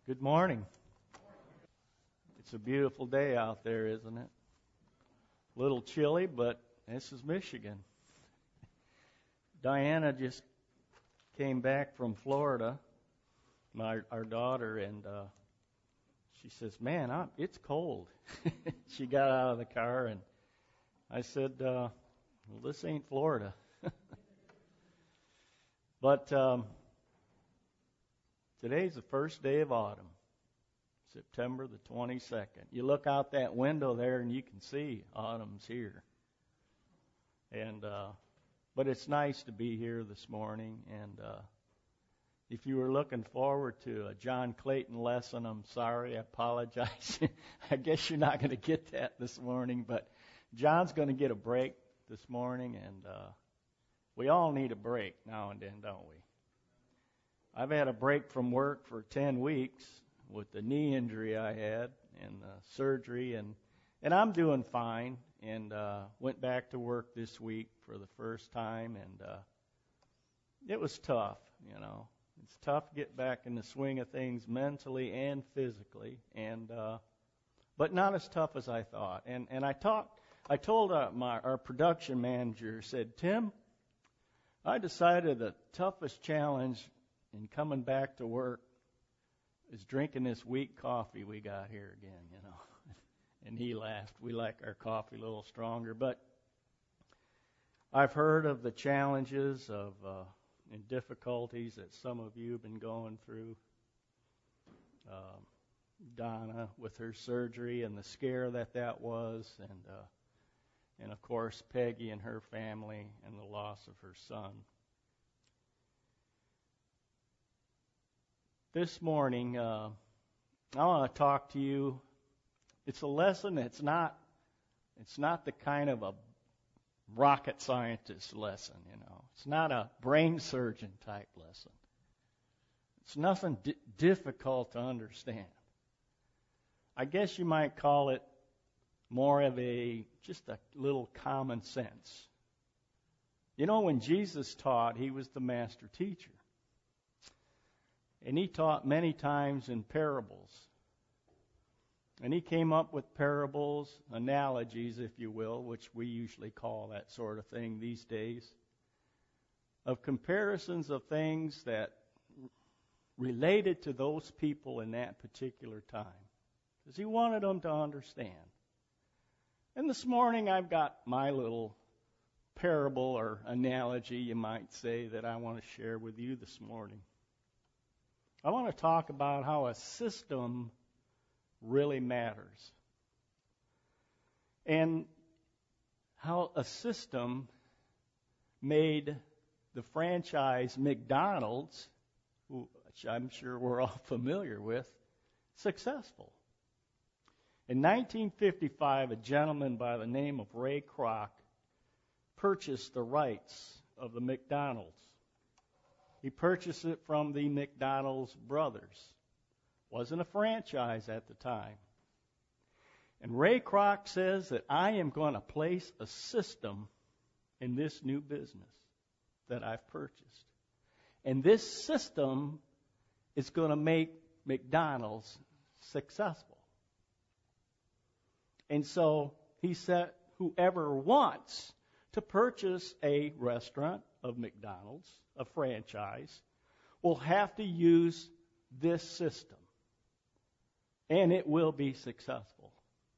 Good morning. It's a beautiful day out there, isn't it? A little chilly, but this is Michigan. Diana just came back from Florida, our daughter, and she says, "Man, it's cold." She got out of the car, and I said, "Well, this ain't Florida." But today's the first day of autumn, September the 22nd. You look out that window there and you can see autumn's here. And but it's nice to be here this morning. And if you were looking forward to a John Clayton lesson, I'm sorry, I apologize. I guess you're not going to get that this morning, but John's going to get a break this morning, and we all need a break now and then, don't we? I've had a break from work for 10 weeks with the knee injury I had and surgery, and I'm doing fine, and went back to work this week for the first time, and it was tough, you know. It's tough to get back in the swing of things mentally and physically, and but not as tough as I thought. And I told our production manager, said, "Tim, I decided the toughest challenge in coming back to work is drinking this weak coffee we got here again, you know." And he laughed. We like our coffee a little stronger. But I've heard of the challenges of and difficulties that some of you have been going through. Donna with her surgery and the scare that was, and of course Peggy and her family and the loss of her son. This morning, I want to talk to you. It's a lesson that's not the kind of a rocket scientist lesson, you know. It's not a brain surgeon type lesson. It's nothing difficult to understand. I guess you might call it more of just a little common sense. You know, when Jesus taught, he was the master teacher. And he taught many times in parables. And he came up with parables, analogies, if you will, which we usually call that sort of thing these days, of comparisons of things that related to those people in that particular time. Because he wanted them to understand. And this morning I've got my little parable or analogy, you might say, that I want to share with you this morning. I want to talk about how a system really matters. And how a system made the franchise McDonald's, which I'm sure we're all familiar with, successful. In 1955, a gentleman by the name of Ray Kroc purchased the rights of the McDonald's. He purchased it from the McDonald's brothers. Wasn't a franchise at the time. And Ray Kroc says that I am going to place a system in this new business that I've purchased. And this system is going to make McDonald's successful. And so he said, whoever wants to purchase a restaurant of McDonald's, a franchise, will have to use this system. And it will be successful.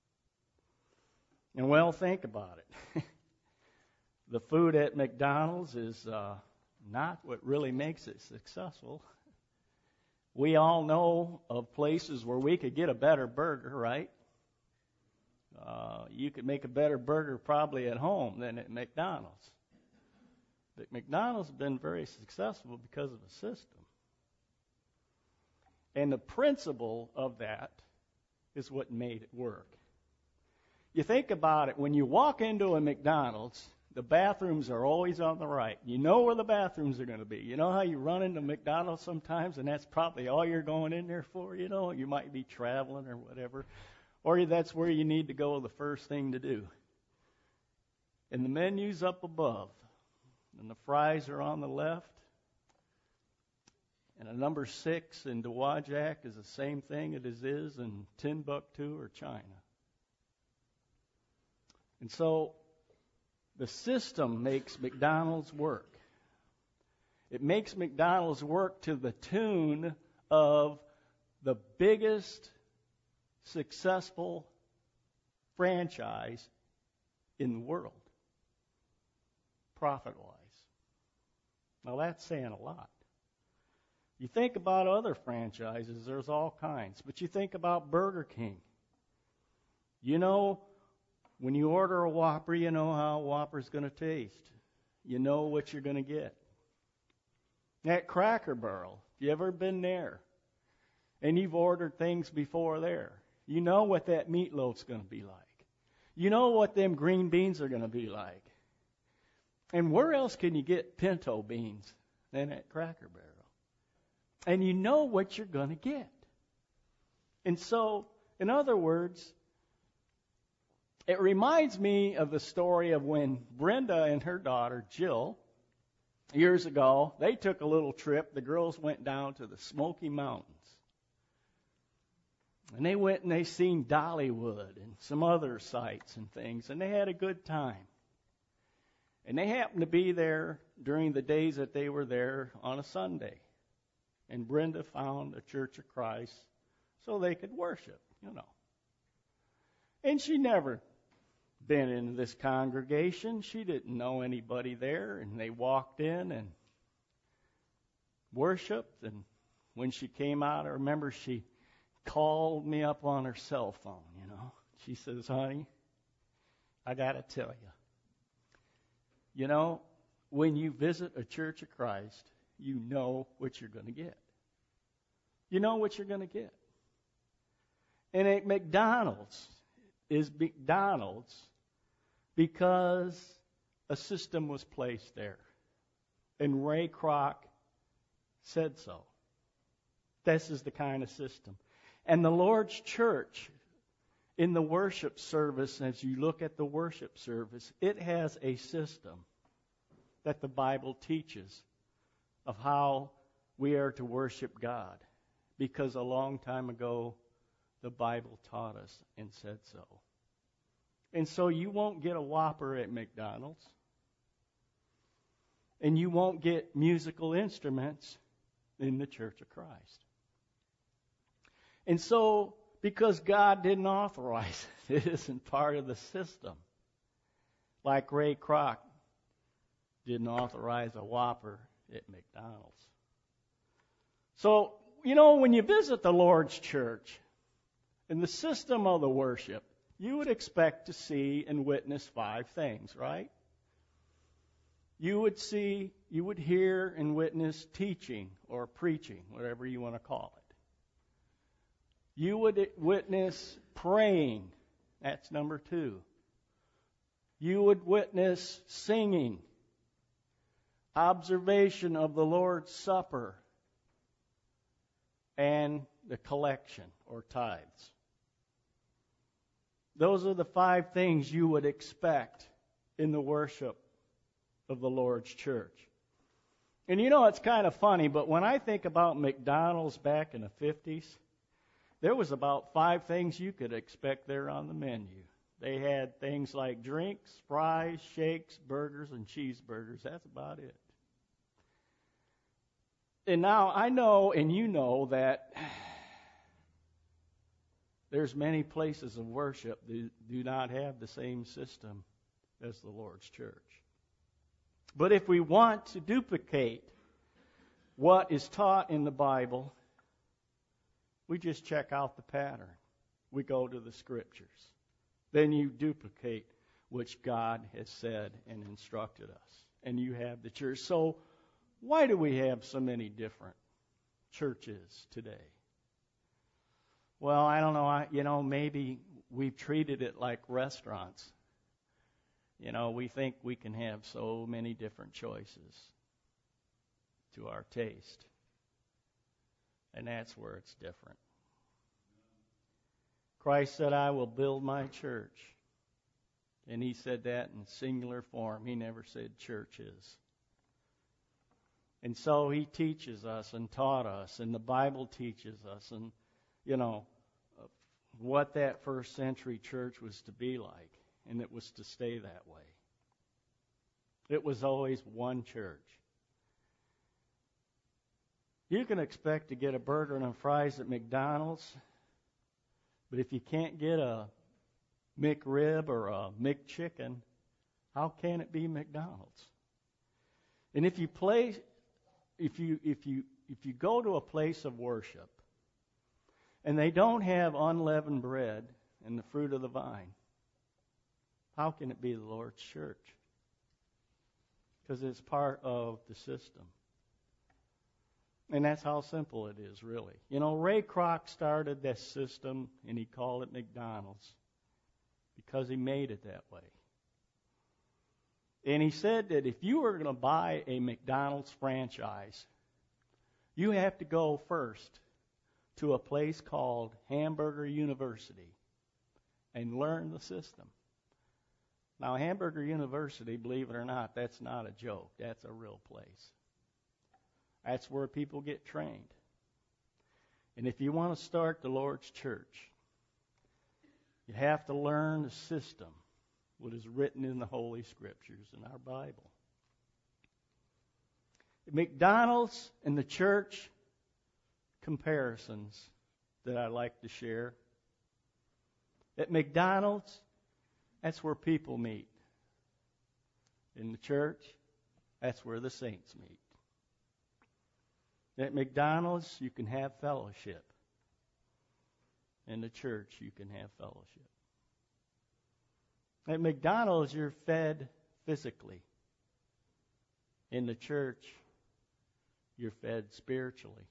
And well, think about it. The food at McDonald's is not what really makes it successful. We all know of places where we could get a better burger, right? You could make a better burger probably at home than at McDonald's. But McDonald's has been very successful because of a system. And the principle of that is what made it work. You think about it, when you walk into a McDonald's, the bathrooms are always on the right. You know where the bathrooms are going to be. You know how you run into McDonald's sometimes, and that's probably all you're going in there for, you know? You might be traveling or whatever. Or that's where you need to go the first thing to do. And the menu's up above, and the fries are on the left, And a number 6 in Dowagiac is the same thing it is in Timbuktu or China. And so the system makes McDonald's work. It makes McDonald's work to the tune of the biggest successful franchise in the world, profit-wise. Now that's saying a lot. You think about other franchises, there's all kinds. But you think about Burger King. You know, when you order a Whopper, you know how a Whopper's going to taste. You know what you're going to get. At Cracker Barrel, you ever been there? And you've ordered things before there. You know what that meatloaf's going to be like. You know what them green beans are going to be like. And where else can you get pinto beans than at Cracker Barrel? And you know what you're going to get. And so, in other words, it reminds me of the story of when Brenda and her daughter, Jill, years ago, they took a little trip. The girls went down to the Smoky Mountains. And they went and they seen Dollywood and some other sights and things, and they had a good time. And they happened to be there during the days that they were there on a Sunday. And Brenda found a Church of Christ so they could worship, you know. And she never been in this congregation. She didn't know anybody there, and they walked in and worshiped. And when she came out, I remember she called me up on her cell phone, you know. She says, honey, I got to tell you, you know, when you visit a Church of Christ, you know what you're going to get. You know what you're going to get. And at McDonald's is McDonald's because a system was placed there. And Ray Kroc said so. This is the kind of system. And the Lord's church, in the worship service, as you look at the worship service, it has a system that the Bible teaches of how we are to worship God. Because a long time ago, the Bible taught us and said so. And so you won't get a Whopper at McDonald's. And you won't get musical instruments in the Church of Christ. And so, because God didn't authorize it, it isn't part of the system. Like Ray Kroc didn't authorize a Whopper at McDonald's. So, you know, when you visit the Lord's church, in the system of the worship, you would expect to see and witness 5 things, right? You would hear and witness teaching or preaching, whatever you want to call it. You would witness praying. That's number 2. You would witness singing, observation of the Lord's Supper, and the collection or tithes. Those are the 5 things you would expect in the worship of the Lord's church. And you know, it's kind of funny, but when I think about McDonald's back in the 50s, there was about 5 things you could expect there on the menu. They had things like drinks, fries, shakes, burgers, and cheeseburgers. That's about it. And now I know, and you know, that there's many places of worship that do not have the same system as the Lord's church. But if we want to duplicate what is taught in the Bible, we just check out the pattern. We go to the Scriptures. Then you duplicate which God has said and instructed us. And you have the church. So why do we have so many different churches today? Well, I don't know. Maybe we've treated it like restaurants. We think we can have so many different choices to our taste. And that's where it's different. Christ said, I will build my church. And he said that in singular form. He never said churches. And so he teaches us and taught us, and the Bible teaches us, and, what that first century church was to be like, and it was to stay that way. It was always one church. You can expect to get a burger and fries at McDonald's, but if you can't get a McRib or a McChicken, how can it be McDonald's? And if you go to a place of worship and they don't have unleavened bread and the fruit of the vine, how can it be the Lord's church? Because it's part of the system. And that's how simple it is, really. Ray Kroc started this system, and he called it McDonald's because he made it that way. And he said that if you were going to buy a McDonald's franchise, you have to go first to a place called Hamburger University and learn the system. Now, Hamburger University, believe it or not, that's not a joke. That's a real place. That's where people get trained. And if you want to start the Lord's church, you have to learn the system, what is written in the Holy Scriptures in our Bible. McDonald's and the church comparisons that I like to share. At McDonald's, that's where people meet. In the church, that's where the saints meet. At McDonald's, you can have fellowship. In the church, you can have fellowship. At McDonald's, you're fed physically. In the church, you're fed spiritually.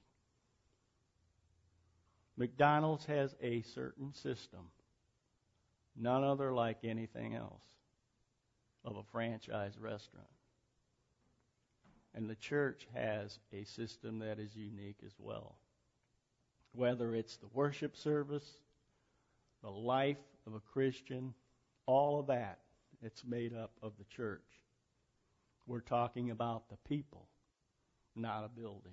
McDonald's has a certain system, none other like anything else, of a franchise restaurant. And the church has a system that is unique as well. Whether it's the worship service, the life of a Christian, all of that, it's made up of the church. We're talking about the people, not a building.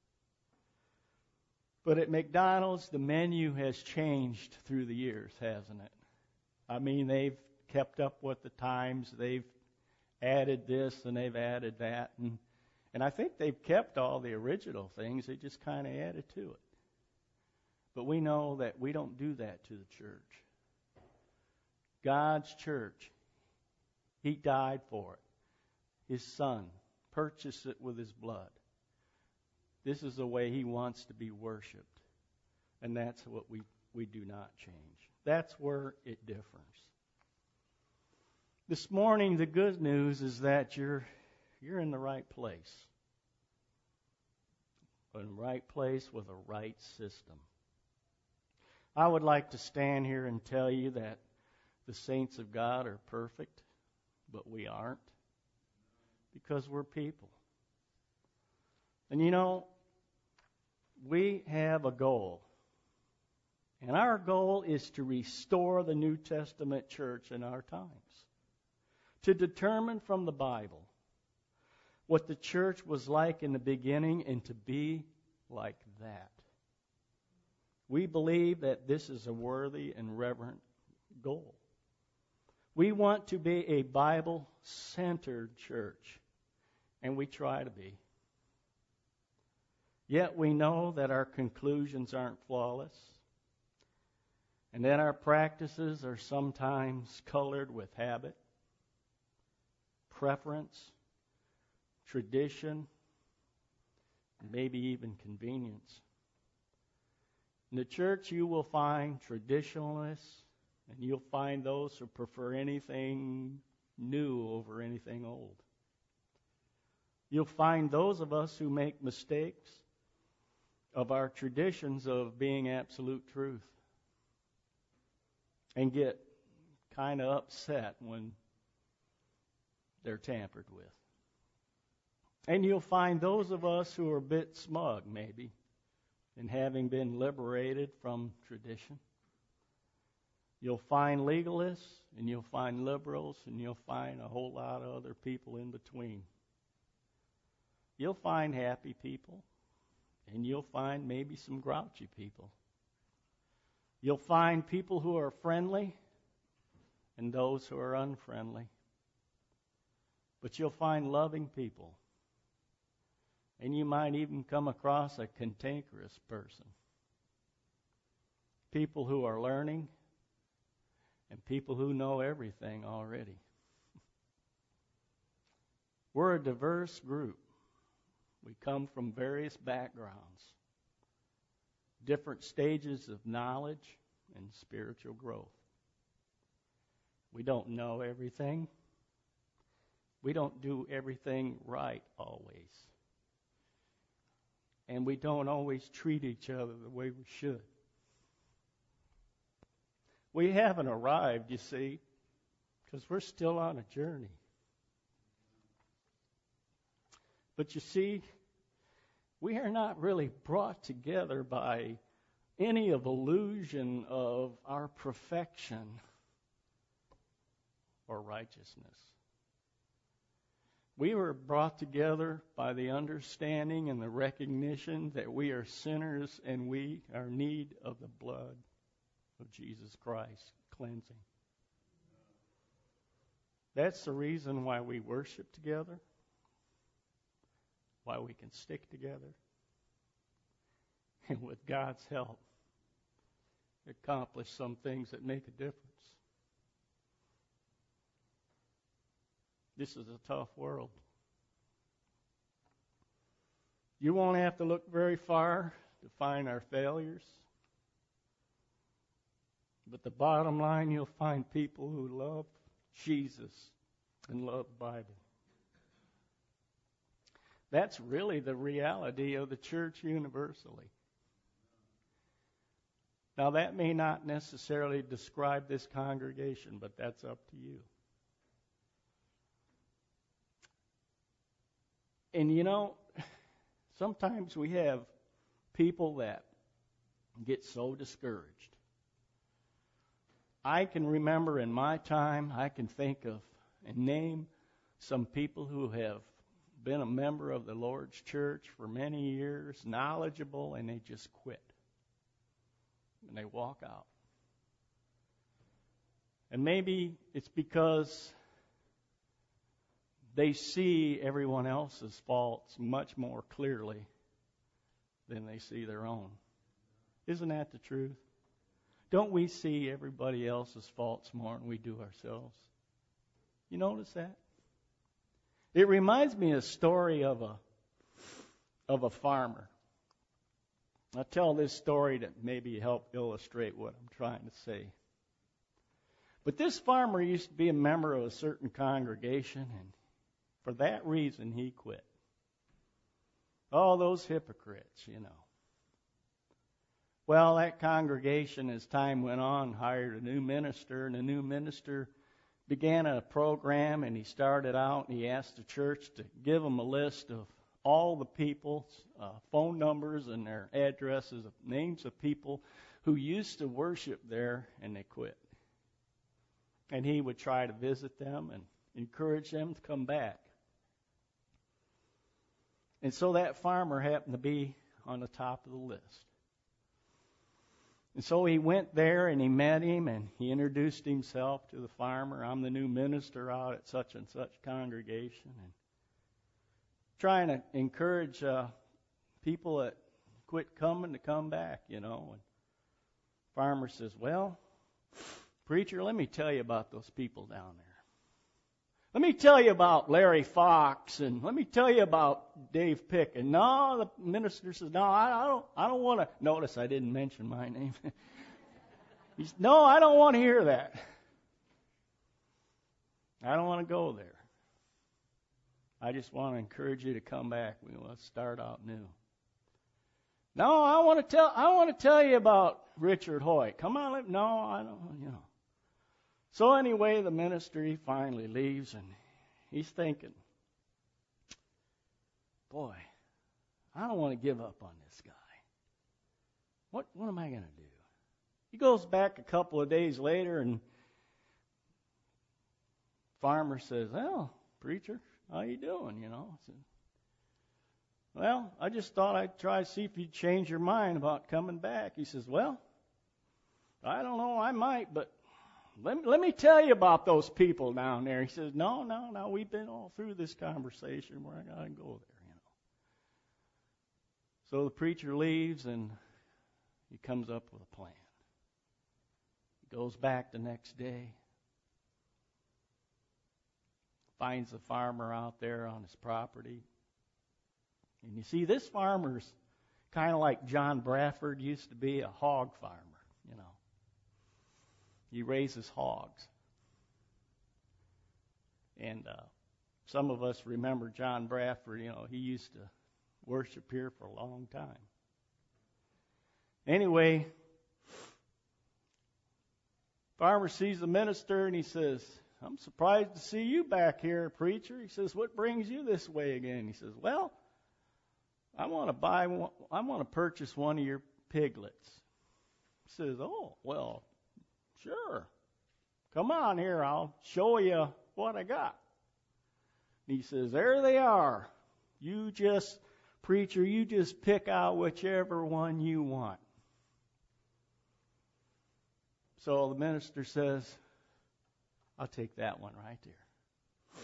But at McDonald's, the menu has changed through the years, hasn't it? I mean, they've kept up with the times. They've added this and they've added that. And I think they've kept all the original things. They just kind of added to it. But we know that we don't do that to the church. God's church, He died for it. His Son purchased it with His blood. This is the way He wants to be worshiped. And that's what we do not change. That's where it differs. This morning, the good news is that you're in the right place. In the right place with a right system. I would like to stand here and tell you that the saints of God are perfect, but we aren't, because we're people. And we have a goal. And our goal is to restore the New Testament church in our times. To determine from the Bible what the church was like in the beginning and to be like that. We believe that this is a worthy and reverent goal. We want to be a Bible-centered church, and we try to be. Yet we know that our conclusions aren't flawless, and that our practices are sometimes colored with habit, preference, tradition, and maybe even convenience. In the church, you will find traditionalists, and you'll find those who prefer anything new over anything old. You'll find those of us who make mistakes of our traditions of being absolute truth and get kind of upset when they're tampered with. And you'll find those of us who are a bit smug, maybe, in having been liberated from tradition. You'll find legalists, and you'll find liberals, and you'll find a whole lot of other people in between. You'll find happy people, and you'll find maybe some grouchy people. You'll find people who are friendly and those who are unfriendly. But you'll find loving people. And you might even come across a cantankerous person. People who are learning and people who know everything already. We're a diverse group. We come from various backgrounds, different stages of knowledge and spiritual growth. We don't know everything. We don't do everything right always. And we don't always treat each other the way we should. We haven't arrived, you see, because we're still on a journey. But you see, we are not really brought together by any of illusion of our perfection or righteousness. We were brought together by the understanding and the recognition that we are sinners and we are in need of the blood of Jesus Christ cleansing. That's the reason why we worship together, why we can stick together, and with God's help, accomplish some things that make a difference. This is a tough world. You won't have to look very far to find our failures. But the bottom line, you'll find people who love Jesus and love the Bible. That's really the reality of the church universally. Now, that may not necessarily describe this congregation, but that's up to you. And you know, sometimes we have people that get so discouraged. I can remember in my time, I can think of and name some people who have been a member of the Lord's church for many years, knowledgeable, and they just quit. And they walk out. And maybe it's because they see everyone else's faults much more clearly than they see their own. Isn't that the truth? Don't we see everybody else's faults more than we do ourselves? You notice that? It reminds me of a story of a farmer. I'll tell this story to maybe help illustrate what I'm trying to say. But this farmer used to be a member of a certain congregation, and for that reason he quit. All those hypocrites, you know. Well, that congregation, as time went on, hired a new minister, and the new minister began a program, and he started out, and he asked the church to give him a list of all the people's phone numbers and their addresses, names of people who used to worship there, and they quit. And he would try to visit them and encourage them to come back. And so that farmer happened to be on the top of the list. And so he went there and he met him and he introduced himself to the farmer. I'm the new minister out at such and such congregation. And trying to encourage people that quit coming to come back, you know. And the farmer says, well, preacher, let me tell you about those people down there. Let me tell you about Larry Fox, and let me tell you about Dave Pick. And no, the minister says, no, I don't want to. Notice I didn't mention my name. He said, no, I don't want to hear that. I don't want to go there. I just want to encourage you to come back. We want to start out new. No, I want to tell you about Richard Hoyt. Come on, no, I don't, you know. So anyway, the minister, he finally leaves, and he's thinking, boy, I don't want to give up on this guy. What am I going to do? He goes back a couple of days later, and farmer says, well, preacher, how you doing, you know? well, I just thought I'd try to see if you'd change your mind about coming back. He says, well, I don't know, I might, but let me tell you about those people down there. He says, no, we've been all through this conversation. We're not going to go there, So the preacher leaves, and he comes up with a plan. He goes back the next day, finds the farmer out there on his property. And you see, this farmer's kind of like John Bradford used to be, a hog farmer, He raises hogs. And some of us remember John Bradford, he used to worship here for a long time. Anyway, farmer sees the minister and he says, I'm surprised to see you back here, preacher. He says, what brings you this way again? He says, well, I want to purchase one of your piglets. He says, oh, well, sure. Come on here, I'll show you what I got. And he says, there they are. Preacher, you just pick out whichever one you want. So the minister says, I'll take that one right there.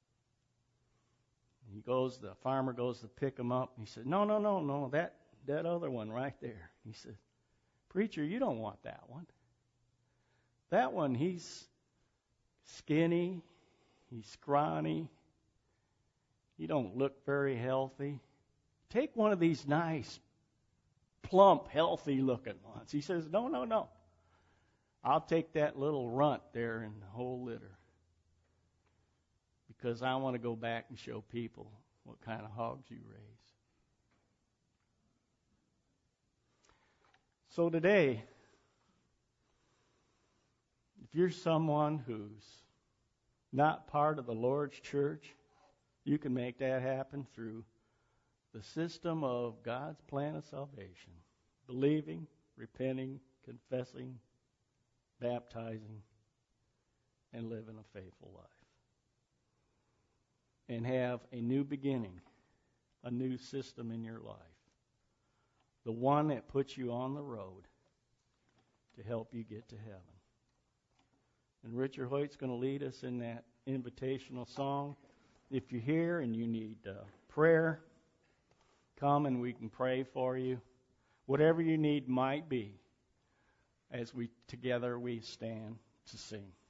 The farmer goes to pick him up, and he said, no, that other one right there. He said, preacher, you don't want that one. That one, he's skinny, he's scrawny, he don't look very healthy. Take one of these nice, plump, healthy-looking ones. He says, no. I'll take that little runt there in the whole litter because I want to go back and show people what kind of hogs you raise. So today, if you're someone who's not part of the Lord's church, you can make that happen through the system of God's plan of salvation. Believing, repenting, confessing, baptizing, and living a faithful life. And have a new beginning, a new system in your life. The one that puts you on the road to help you get to heaven. And Richard Hoyt's going to lead us in that invitational song. If you're here and you need prayer, come and we can pray for you. Whatever you need might be, as we together we stand to sing.